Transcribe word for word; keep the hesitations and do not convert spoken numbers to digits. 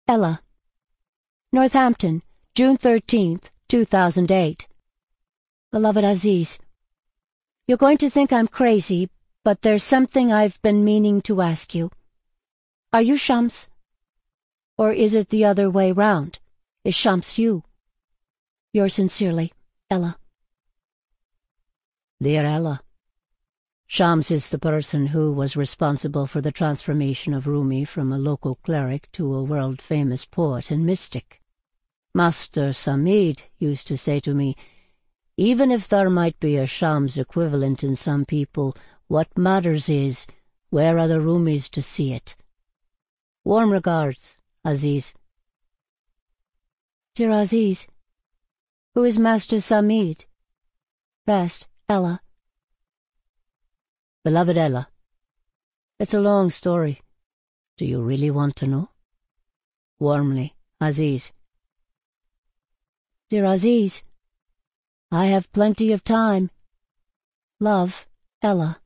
Ella. Northampton, June thirteenth, two thousand eight. Beloved Aziz, you're going to think I'm crazy, but there's something I've been meaning to ask you. Are you Shams? Or is it the other way round? Is Shams you? Yours sincerely, Ella. Dear Ella, Shams is the person who was responsible for the transformation of Rumi from a local cleric to a world-famous poet and mystic. Master Samid used to say to me, even if there might be a Shams equivalent in some people, what matters is, where are the Rumis to see it? Warm regards, Aziz. Dear Aziz, who is Master Samid? Best, Ella. Beloved Ella, it's a long story. Do you really want to know? Warmly, Aziz. Dear Aziz, I have plenty of time. Love, Ella.